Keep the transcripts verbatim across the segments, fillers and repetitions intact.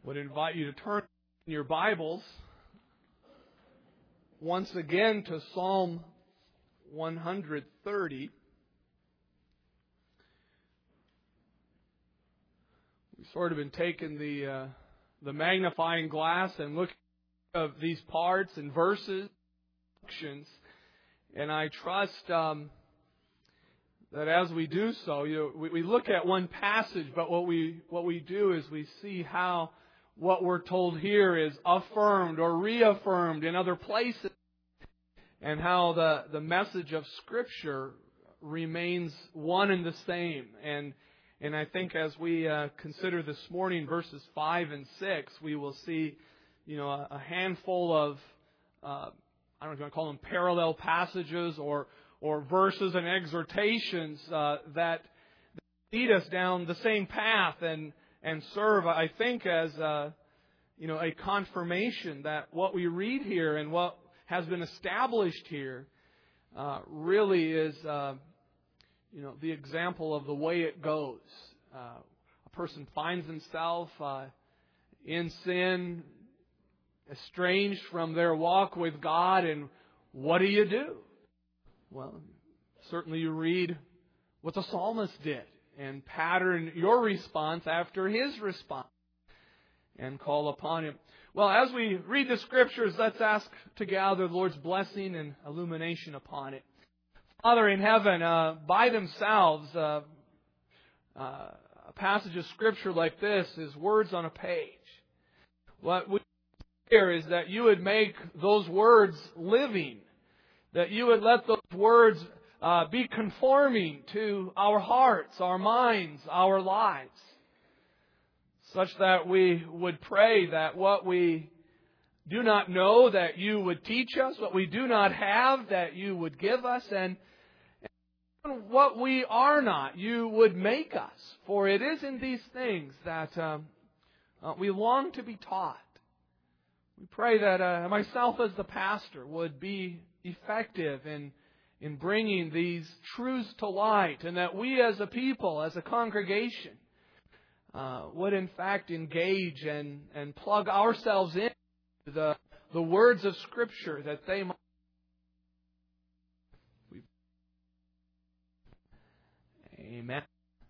Would invite you to turn in your Bibles once again to Psalm one thirty. We've sort of been taking the uh, the magnifying glass and looking at these parts and verses, and I trust um, that as we do so, you know, we, we look at one passage, but what we what we do is we see how what we're told here is affirmed or reaffirmed in other places, and how the, the message of Scripture remains one and the same. And and I think as we uh, consider this morning verses five and six, we will see, you know, a, a handful of uh, I don't know if you want to call them parallel passages or or verses and exhortations uh, that lead us down the same path and and serve, I think, as uh, you know, a confirmation that what we read here and what has been established here uh, really is, uh, you know, the example of the way it goes. Uh, a person finds himself uh, in sin, estranged from their walk with God, and what do you do? Well, certainly you read what the psalmist did and pattern your response after his response and call upon Him. Well, as we read the Scriptures, let's ask together the Lord's blessing and illumination upon it. Father in heaven, uh, by themselves, uh, uh, a passage of Scripture like this is words on a page. What we hear is that you would make those words living, that you would let those words Uh, be conforming to our hearts, our minds, our lives, such that we would pray that what we do not know, that you would teach us, what we do not have, that you would give us, and, and what we are not, you would make us. For it is in these things that um, uh, we long to be taught. We pray that uh, myself as the pastor would be effective in in bringing these truths to light, and that we as a people, as a congregation, uh, would in fact engage and, and plug ourselves in the, the words of Scripture, that they might. Amen.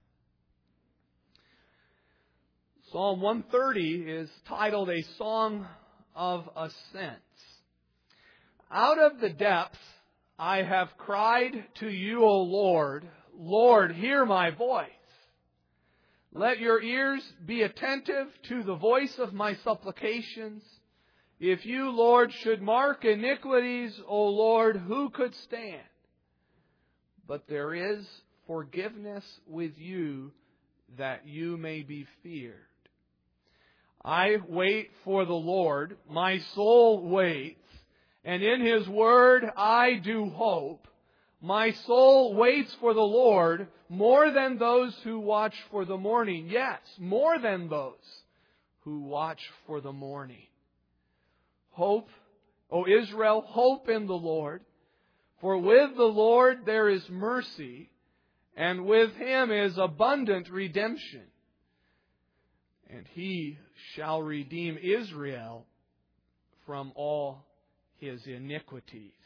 Psalm one thirty is titled A Song of Ascents. Out of the depths I have cried to you, O Lord. Lord, hear my voice. Let your ears be attentive to the voice of my supplications. If you, Lord, should mark iniquities, O Lord, who could stand? But there is forgiveness with you, that you may be feared. I wait for the Lord, my soul waits. And in His Word I do hope. My soul waits for the Lord more than those who watch for the morning. Yes, more than those who watch for the morning. Hope, O Israel, hope in the Lord. For with the Lord there is mercy, and with Him is abundant redemption. And He shall redeem Israel from all His iniquities.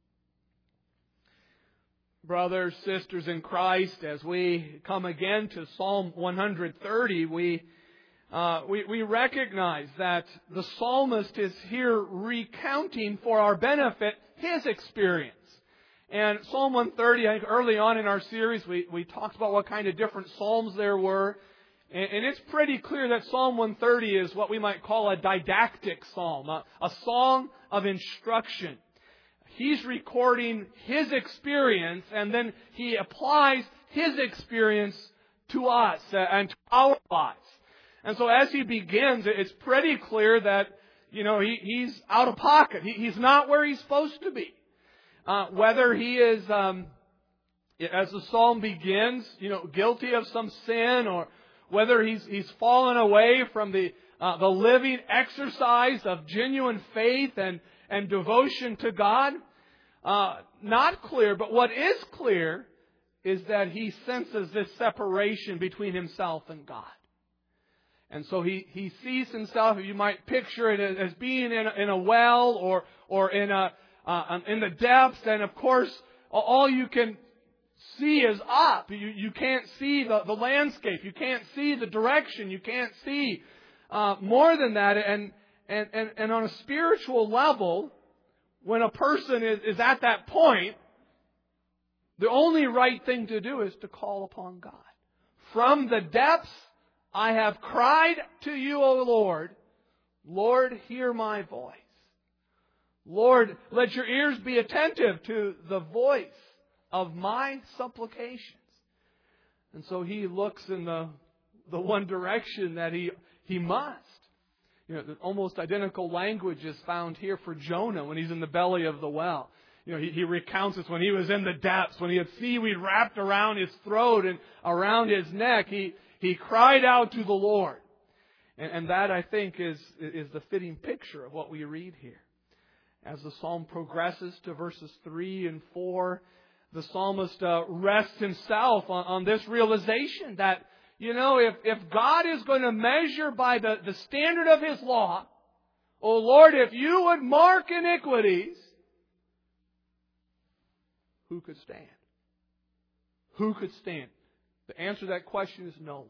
Brothers, sisters in Christ, as we come again to Psalm one thirty, we, uh, we, we recognize that the psalmist is here recounting for our benefit his experience. And Psalm one thirty, I think early on in our series, we, we talked about what kind of different psalms there were. And, and it's pretty clear that Psalm one thirty is what we might call a didactic psalm, a, a song of instruction. He's recording his experience, and then he applies his experience to us and to our lives. And so as he begins, it's pretty clear that, you know, he, he's out of pocket. He, he's not where he's supposed to be. Uh, whether he is, um, as the psalm begins, you know, guilty of some sin, or whether he's he's fallen away from the uh, the living exercise of genuine faith and and devotion to God, uh, not clear. But what is clear is that he senses this separation between himself and God. And so he, he sees himself, you might picture it as, as being in a, in a well or, or in a, uh, in the depths. And of course, all you can see is up. You, you can't see the, the landscape. You can't see the direction. You can't see uh, more than that. And, and, and, and on a spiritual level, when a person is, is at that point, the only right thing to do is to call upon God. From the depths, I have cried to you, O Lord. Lord, hear my voice. Lord, let your ears be attentive to the voice of my supplications. And so he looks in the, the one direction that he, he must. You know, the almost identical language is found here for Jonah when he's in the belly of the well. You know, he, he recounts this when he was in the depths, when he had seaweed wrapped around his throat and around his neck. He, he cried out to the Lord. And, and that, I think, is, is the fitting picture of what we read here. As the psalm progresses to verses three and four, the psalmist uh, rests himself on, on this realization that, you know, if, if God is going to measure by the, the standard of His law, oh Lord, if you would mark iniquities, who could stand? Who could stand? The answer to that question is no one.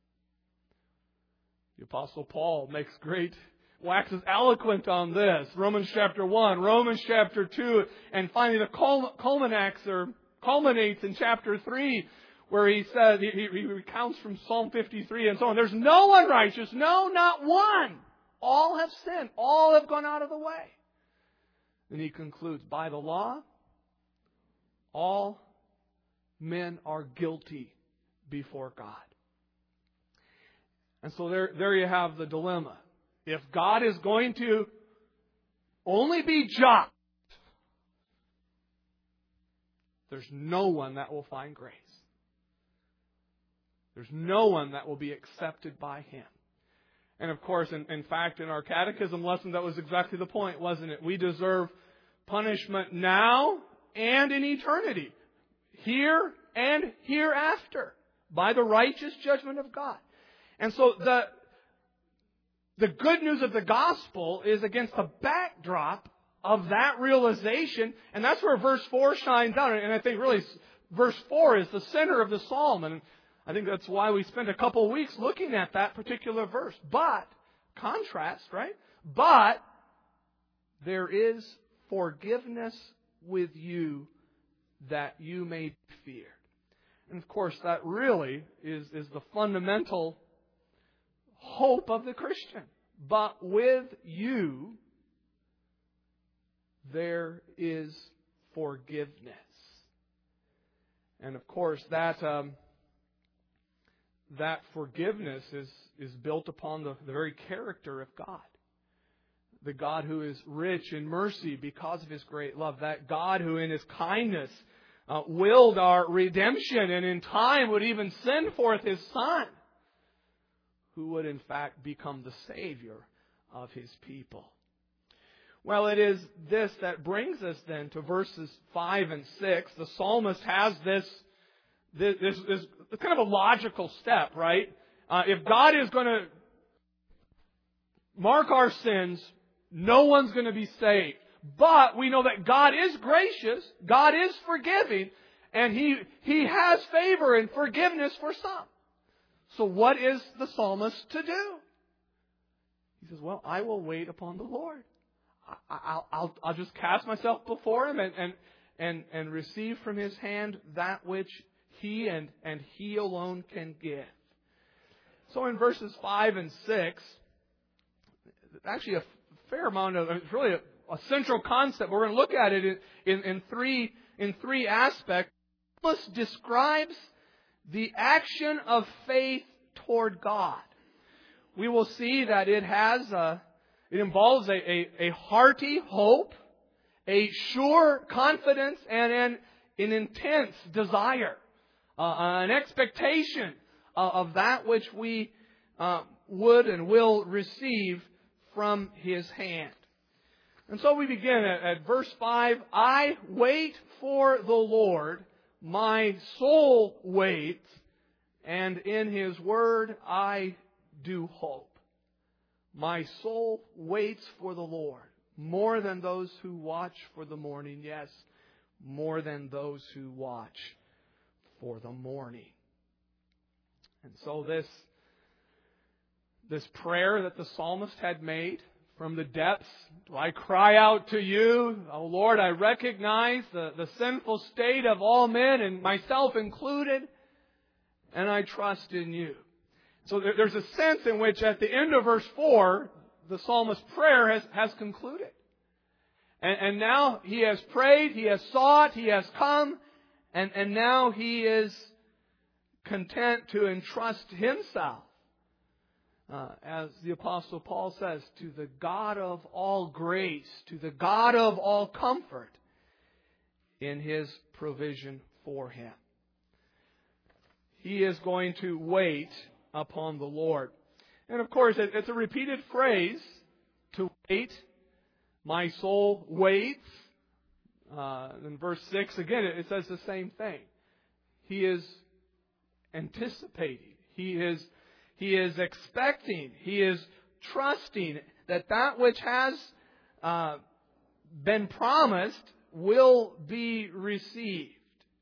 The Apostle Paul makes great, waxes eloquent on this. Romans chapter one, Romans chapter two, and finally the culminates, or culminates in chapter three, where he says, he, he recounts from Psalm fifty-three and so on. There's no one righteous, no, not one. All have sinned. All have gone out of the way. And he concludes, by the law, all men are guilty before God. And so there, there you have the dilemma. If God is going to only be just, there's no one that will find grace. There's no one that will be accepted by Him. And of course, in, in fact, in our catechism lesson, that was exactly the point, wasn't it? We deserve punishment now and in eternity. Here and hereafter. By the righteous judgment of God. And so the, the good news of the gospel is against the backdrop of that realization. And that's where verse four shines out. And I think really verse four is the center of the psalm. And I think that's why we spent a couple of weeks looking at that particular verse. But, contrast, right? But there is forgiveness with you that you may be feared. And of course, that really is, is the fundamental hope of the Christian. But with you, there is forgiveness. And of course, that um, that forgiveness is, is built upon the, the very character of God. The God who is rich in mercy because of His great love. That God who in His kindness uh, willed our redemption and in time would even send forth His Son, who would in fact become the Savior of His people. Well, it is this that brings us then to verses five and six. The psalmist has this, this, this, this kind of a logical step, right? Uh, if God is going to mark our sins, no one's going to be saved. But we know that God is gracious, God is forgiving, and He, He has favor and forgiveness for some. So what is the psalmist to do? He says, well, I will wait upon the Lord. I'll, I'll, I'll just cast myself before Him and, and, and, and receive from His hand that which He and, and He alone can give. So in verses five and six, actually a fair amount of, it's really a, a central concept. We're going to look at it in, in, in three in three aspects. This describes the action of faith toward God. We will see that it has a, it involves a, a, a hearty hope, a sure confidence, and an, an intense desire, uh, an expectation uh, of that which we uh, would and will receive from His hand. And so we begin at, at verse five. I wait for the Lord, my soul waits, and in His word I do hope. My soul waits for the Lord, more than those who watch for the morning. Yes, more than those who watch for the morning. And so this, this prayer that the psalmist had made from the depths, do I cry out to you? Oh Lord, I recognize the, the sinful state of all men and myself included, and I trust in you. So there, there's a sense in which at the end of verse four, the psalmist's prayer has, has concluded. And, and now he has prayed, he has sought, he has come, and, and now he is content to entrust himself, uh, as the Apostle Paul says, to the God of all grace, to the God of all comfort in His provision for him. He is going to wait upon the Lord. And of course, it's a repeated phrase, to wait. My soul waits. Uh, in verse six, again, it says the same thing. He is anticipating. He is, he is expecting. He is trusting that that which has uh, been promised will be received.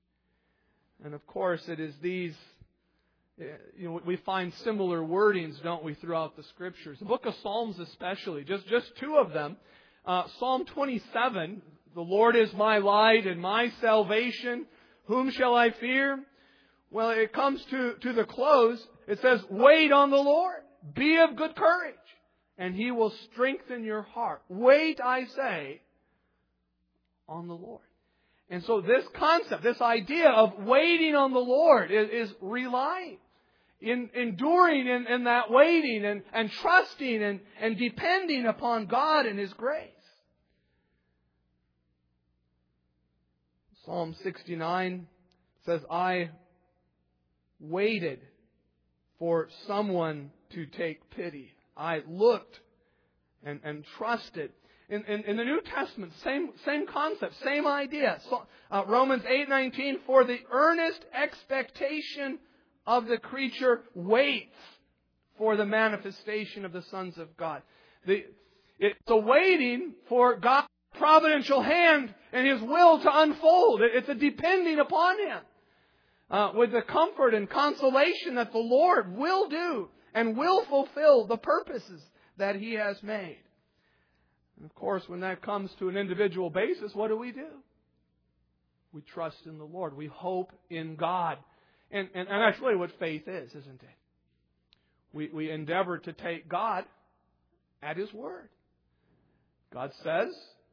And of course, it is these, you know, we find similar wordings, don't we, throughout the Scriptures. The book of Psalms especially, just, just two of them. Uh, Psalm twenty-seven, the Lord is my light and my salvation. Whom shall I fear? Well, it comes to, to the close. It says, wait on the Lord. Be of good courage, and He will strengthen your heart. Wait, I say, on the Lord. And so this concept, this idea of waiting on the Lord is, is relying, in, enduring in, in that waiting and, and trusting and, and depending upon God and His grace. Psalm sixty-nine says, I waited for someone to take pity. I looked and, and trusted. In, in, in the New Testament, same, same concept, same idea. So, uh, Romans eight nineteen, for the earnest expectation of the creature waits for the manifestation of the sons of God. The, it's a waiting for God's providential hand and His will to unfold. It's a depending upon Him. Uh, with the comfort and consolation that the Lord will do and will fulfill the purposes that He has made. And of course, when that comes to an individual basis, what do we do? We trust in the Lord. We hope in God. And, and, and that's really what faith is, isn't it? We, we endeavor to take God at His word. God says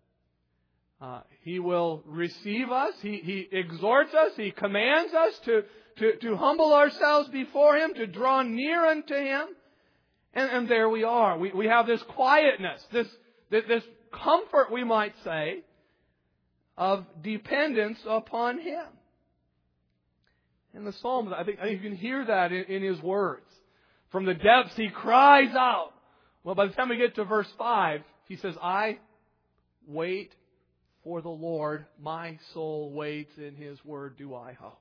uh, He will receive us. He, he exhorts us. He commands us to, to, to humble ourselves before Him, to draw near unto Him. And, and there we are. We, we have this quietness, this This comfort, we might say, of dependence upon Him. In the Psalms, I think, I think you can hear that in, in his words. From the depths he cries out. Well, by the time we get to verse five, he says, I wait for the Lord. My soul waits, in His word do I hope.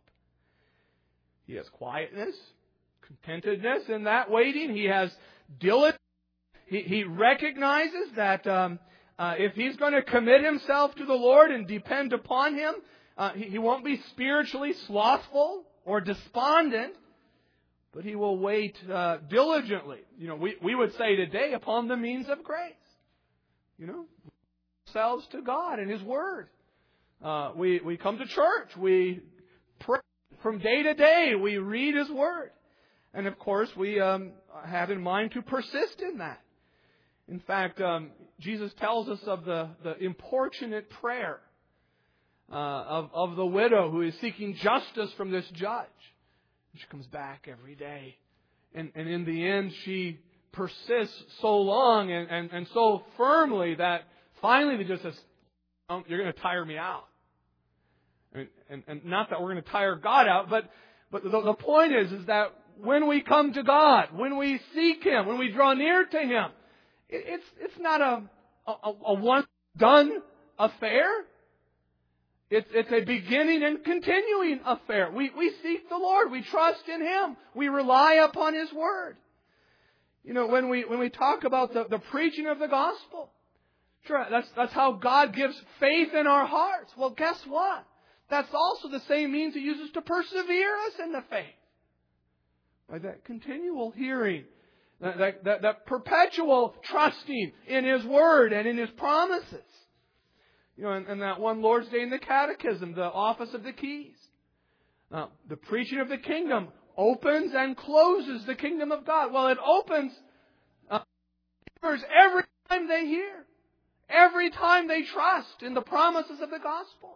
He has quietness, contentedness in that waiting. He has diligence. He, he recognizes that um, uh, if he's going to commit himself to the Lord and depend upon Him, uh, he, he won't be spiritually slothful or despondent, but he will wait uh, diligently. You know, we, we would say today upon the means of grace. You know, ourselves to God and His Word. Uh, we, we come to church. We pray from day to day. We read His Word. And of course, we um, have in mind to persist in that. In fact, um, Jesus tells us of the, the importunate prayer uh, of, of the widow who is seeking justice from this judge. She comes back every day. And, and in the end, she persists so long and, and, and so firmly that finally he just says, oh, you're going to tire me out. And, and, and not that we're going to tire God out, but, but the, the point is, is that when we come to God, when we seek Him, when we draw near to Him, it, it's it's not a a, a once done affair. It's it's a beginning and continuing affair. We we seek the Lord. We trust in Him. We rely upon His Word. You know, when we when we talk about the, the preaching of the gospel, sure, that's that's how God gives faith in our hearts. Well, guess what? That's also the same means He uses to persevere us in the faith. By that continual hearing, that, that, that, that perpetual trusting in His Word and in His promises. You know, and, and that one Lord's Day in the Catechism, the office of the keys. Now, the preaching of the kingdom opens and closes the kingdom of God. Well, it opens uh, every time they hear. Every time they trust in the promises of the gospel.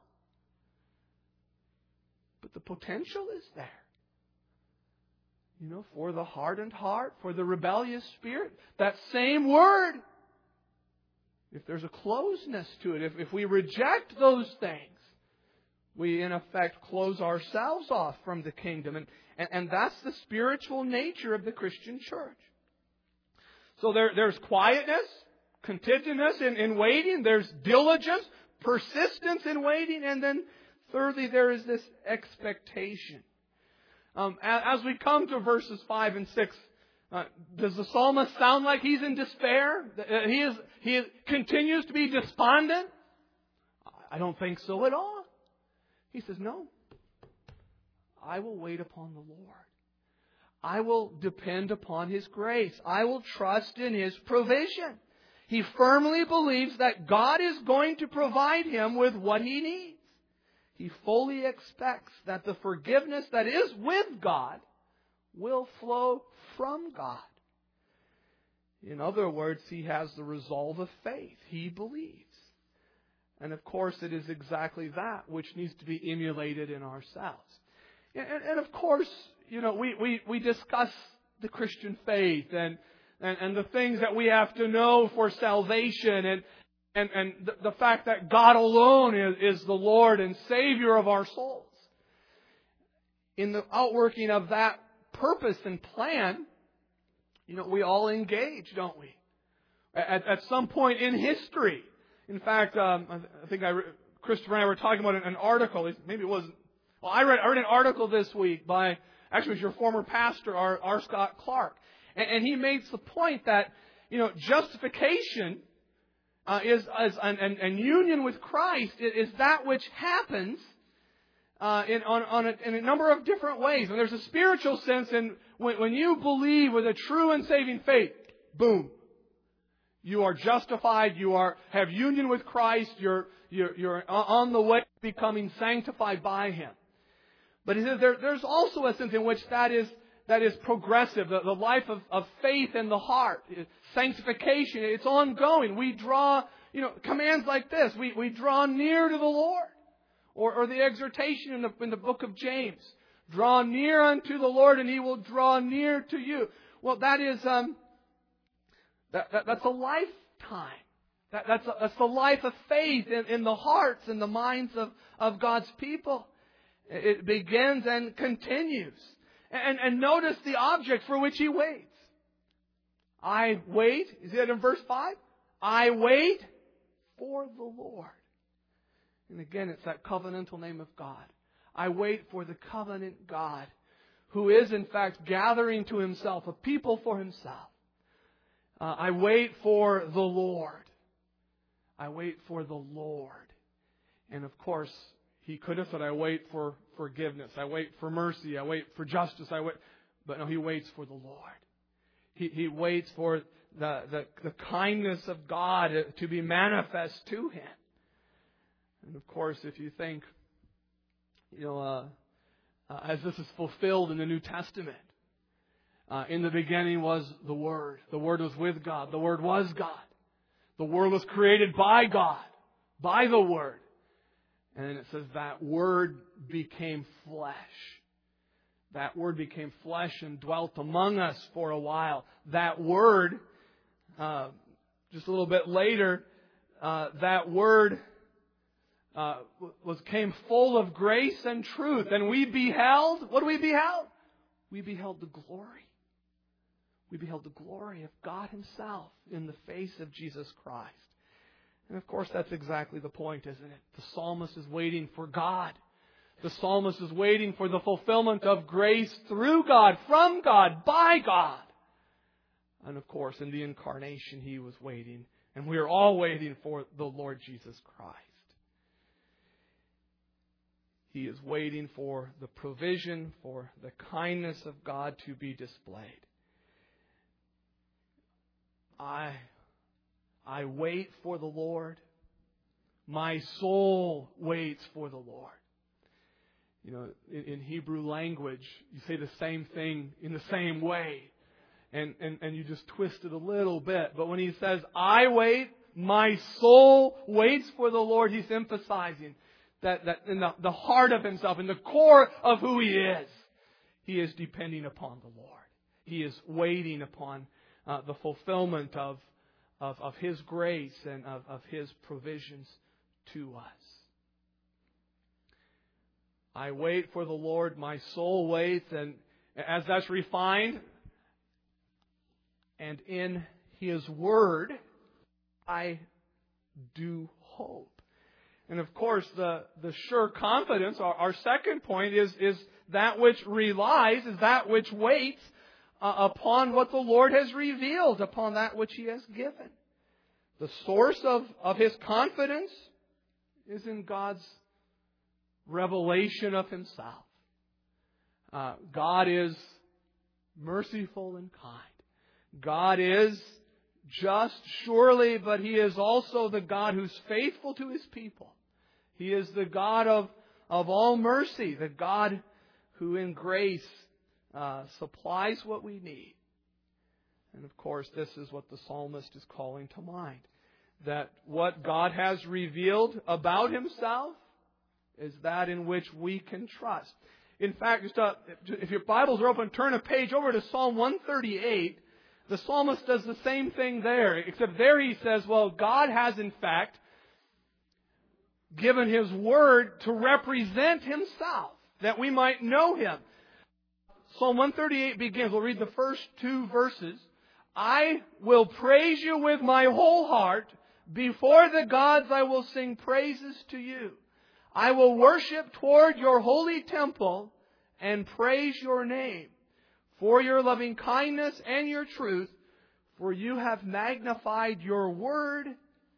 But the potential is there. You know, for the hardened heart, for the rebellious spirit, that same word, if there's a closeness to it, if, if we reject those things, we in effect close ourselves off from the kingdom. And, and, and that's the spiritual nature of the Christian church. So there, there's quietness, contentedness in, in waiting. There's diligence, persistence in waiting. And then thirdly, there is this expectation. Um, as we come to verses five and six, uh, does the psalmist sound like he's in despair? He is. He is, continues to be despondent? I don't think so at all. He says, no. I will wait upon the Lord. I will depend upon His grace. I will trust in His provision. He firmly believes that God is going to provide him with what he needs. He fully expects that the forgiveness that is with God will flow from God. In other words, he has the resolve of faith. He believes. And of course, it is exactly that which needs to be emulated in ourselves. And, and of course, you know, we, we, we discuss the Christian faith and, and, and the things that we have to know for salvation and And, and the, the fact that God alone is, is the Lord and Savior of our souls. In the outworking of that purpose and plan, you know, we all engage, don't we? At, at some point in history. In fact, um, I think I, Christopher and I were talking about an article. Maybe it wasn't. Well, I read, I read an article this week by, actually it was your former pastor, R. R. Scott Clark. And, and he makes the point that, you know, justification Uh, is, is an, an, an union with Christ is that which happens uh, in, on, on a, in a number of different ways. And there's a spiritual sense in when, when you believe with a true and saving faith, boom, you are justified. You are have union with Christ. You're you're, you're on the way to becoming sanctified by Him. But he says there, there's also a sense in which that is that is progressive. The, the life of, of faith in the heart. Sanctification, it's ongoing. We draw, you know, commands like this. We, we draw near to the Lord. Or, or the exhortation in the, in the book of James. Draw near unto the Lord and He will draw near to you. Well, that is, um, that, that that's a lifetime. That, that's, a, that's the life of faith in, in the hearts and the minds of, of God's people. It begins and continues. And, and notice the object for which He waits. I wait. Is it in verse five? I wait for the Lord. And again, it's that covenantal name of God. I wait for the covenant God who is in fact gathering to Himself a people for Himself. Uh, I wait for the Lord. I wait for the Lord. And of course, He could have said, I wait for forgiveness. I wait for mercy. I wait for justice. I wait. But no, He waits for the Lord. He, he waits for the, the, the kindness of God to be manifest to Him. And of course, if you think, you know, uh, uh, as this is fulfilled in the New Testament, uh, in the beginning was the Word. The Word was with God. The Word was God. The world was created by God, by the Word. And then it says that Word became flesh. That Word became flesh and dwelt among us for a while. That Word, uh, just a little bit later, uh, that Word uh, was came full of grace and truth. And we beheld, what do we beheld? We beheld the glory. We beheld the glory of God Himself in the face of Jesus Christ. And of course, that's exactly the point, isn't it? The psalmist is waiting for God. The psalmist is waiting for the fulfillment of grace through God, from God, by God. And of course, in the incarnation, He was waiting. And we are all waiting for the Lord Jesus Christ. He is waiting for the provision, for the kindness of God to be displayed. I, I wait for the Lord. My soul waits for the Lord. You know, in, in Hebrew language, you say the same thing in the same way. And, and, and you just twist it a little bit. But when He says, I wait, my soul waits for the Lord, He's emphasizing that, that in the, the heart of Himself, in the core of who He is, He is depending upon the Lord. He is waiting upon uh, the fulfillment of, of, of His grace and of, of His provisions to us. I wait for the Lord, my soul waits, and as that's refined, and in His Word, I do hope. And of course, the, the sure confidence, our, our second point, is, is that which relies, is that which waits uh, upon what the Lord has revealed, upon that which He has given. The source of, of His confidence is in God's revelation of Himself. Uh, God is merciful and kind. God is just, surely, but He is also the God who's faithful to His people. He is the God of, of all mercy, the God who in grace uh, supplies what we need. And of course, this is what the psalmist is calling to mind. That what God has revealed about Himself is that in which we can trust. In fact, just uh, if your Bibles are open, turn a page over to Psalm one thirty-eight. The psalmist does the same thing there, except there he says, well, God has in fact given His Word to represent Himself, that we might know Him. Psalm one thirty-eight begins, we'll read the first two verses. I will praise You with my whole heart. Before the gods I will sing praises to You. I will worship toward Your holy temple and praise Your name for Your loving kindness and Your truth, for You have magnified Your word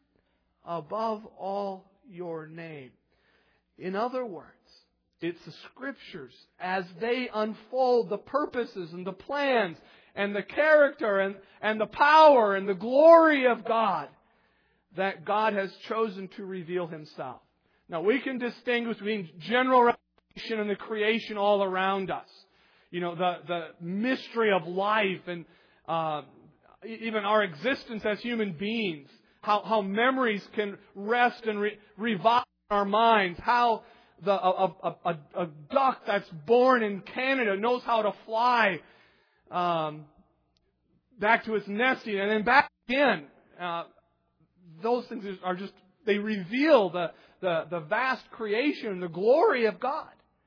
above all Your name. In other words, it's the Scriptures as they unfold the purposes and the plans and the character and, and the power and the glory of God that God has chosen to reveal Himself. Now, we can distinguish between general revelation and the creation all around us. You know, the, the mystery of life and uh, even our existence as human beings. How, how memories can rest and re- revive our minds. How the, a, a, a, a duck that's born in Canada knows how to fly um, back to its nesting and then back again. Uh, those things are just, they reveal the, the, the vast creation and the glory of God.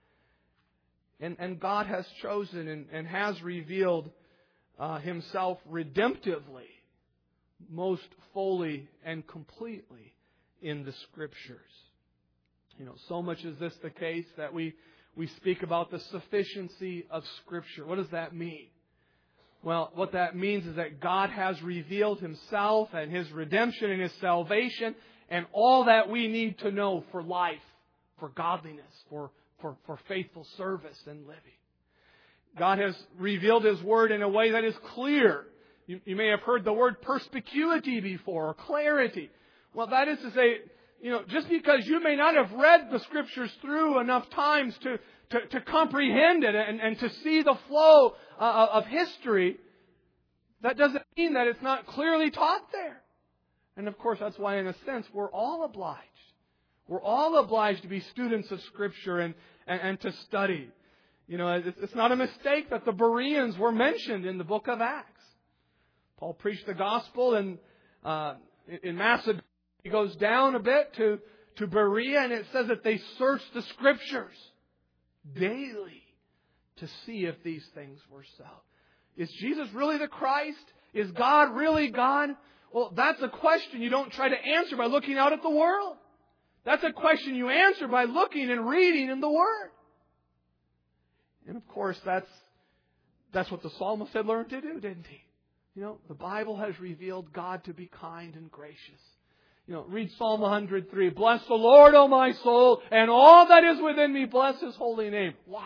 And, and God has chosen and, and has revealed uh, Himself redemptively, most fully and completely in the Scriptures. You know, so much is this the case that we, we speak about the sufficiency of Scripture. What does that mean? Well, what that means is that God has revealed Himself and His redemption and His salvation and all that we need to know for life, for godliness, for, for, for faithful service and living. God has revealed His Word in a way that is clear. You, you may have heard the word perspicuity before, or clarity. Well, that is to say, you know, just because you may not have read the Scriptures through enough times to, to, to comprehend it and, and to see the flow uh, of history, that doesn't mean that it's not clearly taught there. And of course, that's why in a sense we're all obliged. We're all obliged to be students of Scripture and, and, and to study. You know, it's, it's not a mistake that the Bereans were mentioned in the book of Acts. Paul preached the gospel and uh, in Macedonia. He goes down a bit to, to Berea, and it says that they searched the Scriptures daily to see if these things were so. Is Jesus really the Christ? Is God really God? Well, that's a question you don't try to answer by looking out at the world. That's a question you answer by looking and reading in the Word. And of course, that's, that's what the psalmist had learned to do, didn't he? You know, the Bible has revealed God to be kind and gracious. You know, read Psalm one hundred three. Bless the Lord, O my soul, and all that is within me, bless His holy name. Why?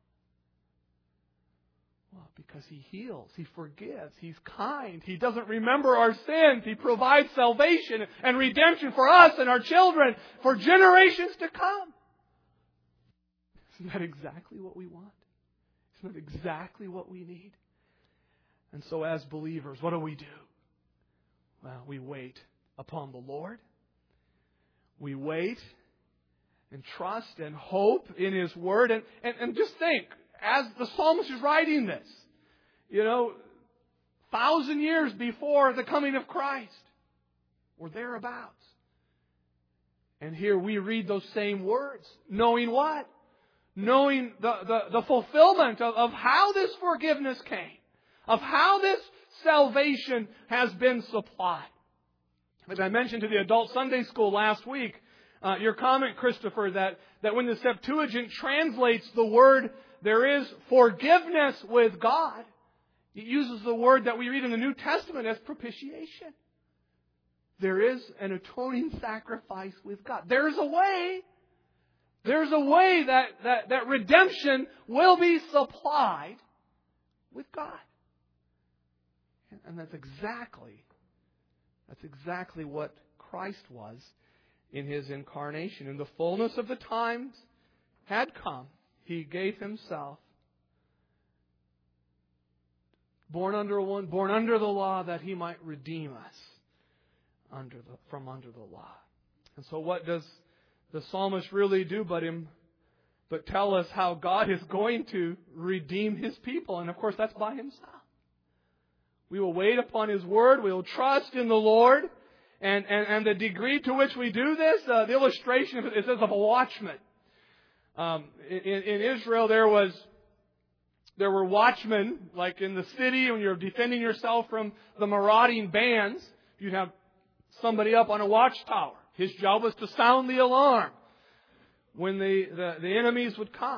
Well, because He heals, He forgives, He's kind, He doesn't remember our sins, He provides salvation and redemption for us and our children for generations to come. Isn't that exactly what we want? Isn't that exactly what we need? And so as believers, what do we do? Well, we wait upon the Lord. We wait and trust and hope in His Word. And, and, and just think, as the psalmist is writing this, you know, thousand years before the coming of Christ, or thereabouts. And here we read those same words, knowing what? Knowing the, the, the fulfillment of, of how this forgiveness came, of how this salvation has been supplied. As I mentioned to the adult Sunday school last week, uh, your comment, Christopher, that, that when the Septuagint translates the word, there is forgiveness with God, it uses the word that we read in the New Testament as propitiation. There is an atoning sacrifice with God. There's a way. There's a way that, that, that redemption will be supplied with God. And that's exactly, that's exactly what Christ was in His incarnation. In the fullness of the times had come, He gave Himself, born under one, born under the law, that He might redeem us under the, from under the law. And so what does the psalmist really do but him, but tell us how God is going to redeem His people? And of course that's by Himself. We will wait upon His Word. We will trust in the Lord. And, and, and the degree to which we do this, uh, the illustration is of a watchman. Um, in, in Israel there was there were watchmen, like in the city when you're defending yourself from the marauding bands. You'd have somebody up on a watchtower. His job was to sound the alarm when the, the, the enemies would come.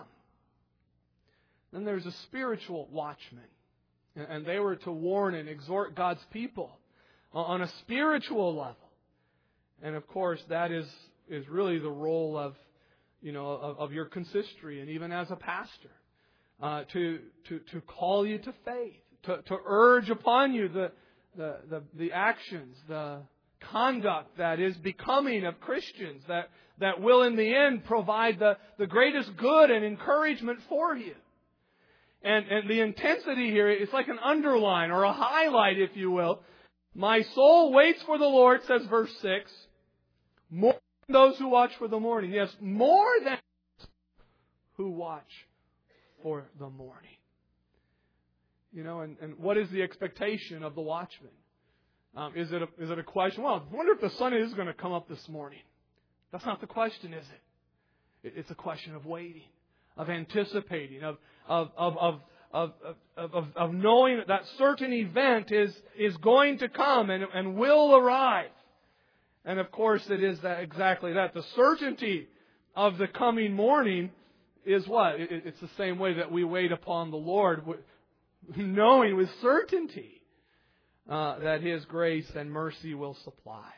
Then there's a spiritual watchman. And they were to warn and exhort God's people on a spiritual level. And of course, that is, is really the role of, you know, of, of your consistory and even as a pastor. Uh, to, to, to call you to faith. To, to urge upon you the, the, the, the actions, the conduct that is becoming of Christians, that, that will in the end provide the, the greatest good and encouragement for you. And, and the intensity here, it's like an underline or a highlight, if you will. My soul waits for the Lord, says verse six, more than those who watch for the morning. Yes, more than who watch for the morning. You know, and, and what is the expectation of the watchman? Um, is it a, is it a question? Well, I wonder if the sun is going to come up this morning. That's not the question, is it? It's a question of waiting, of anticipating, of of of of of of, of, of knowing that that certain event is is going to come and, and will arrive. And of course, it is that exactly that. The certainty of the coming morning is what? It, it's the same way that we wait upon the Lord, knowing with certainty uh, that His grace and mercy will supply.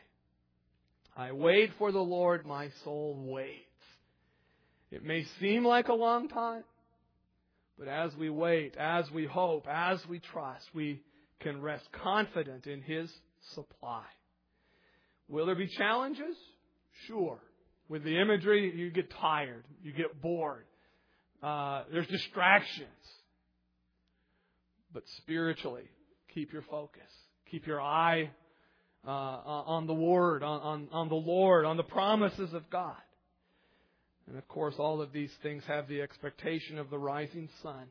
I wait for the Lord, my soul waits. It may seem like a long time, but as we wait, as we hope, as we trust, we can rest confident in His supply. Will there be challenges? Sure. With the imagery, you get tired. You get bored. Uh, there's distractions. But spiritually, keep your focus. Keep your eye uh, on the Word, on, on, on the Lord, on the promises of God. And of course, all of these things have the expectation of the rising sun.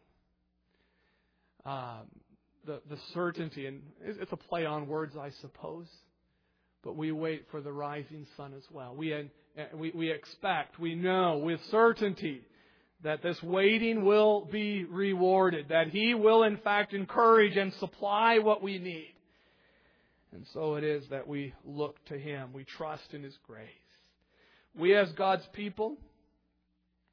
Um, the, the certainty, and it's a play on words, I suppose. But we wait for the rising sun as well. We, we, we expect, we know with certainty that this waiting will be rewarded, that He will in fact encourage and supply what we need. And so it is that we look to Him. We trust in His grace. We as God's people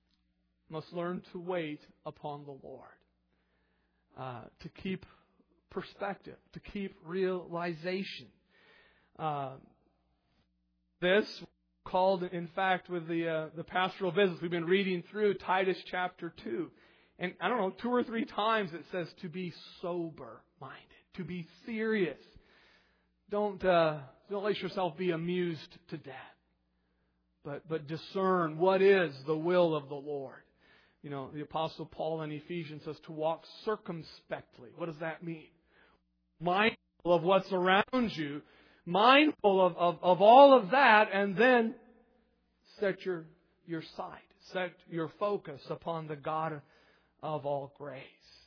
must learn to wait upon the Lord. Uh, to keep perspective, to keep realization. Uh, this called, in fact, with the uh, the pastoral visits, we've been reading through Titus chapter two. And I don't know, two or three times it says to be sober-minded, to be serious. Don't uh, don't let yourself be amused to death. But but discern what is the will of the Lord. You know, the Apostle Paul in Ephesians says to walk circumspectly. What does that mean? Mindful of what's around you, mindful of, of, of all of that, and then set your your sight, set your focus upon the God of all grace.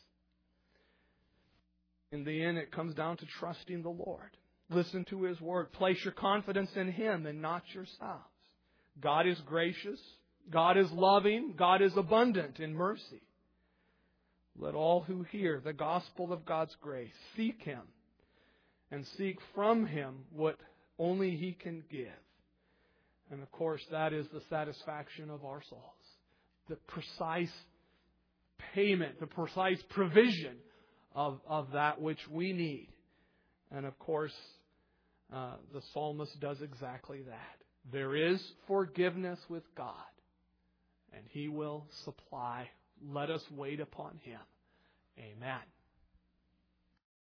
In the end, it comes down to trusting the Lord. Listen to His Word. Place your confidence in Him and not yourselves. God is gracious. God is loving. God is abundant in mercy. Let all who hear the gospel of God's grace seek Him and seek from Him what only He can give. And of course, that is the satisfaction of our souls. The precise payment, the precise provision of, of that which we need. And of course, uh, the psalmist does exactly that. There is forgiveness with God, and He will supply. Let us wait upon Him. Amen.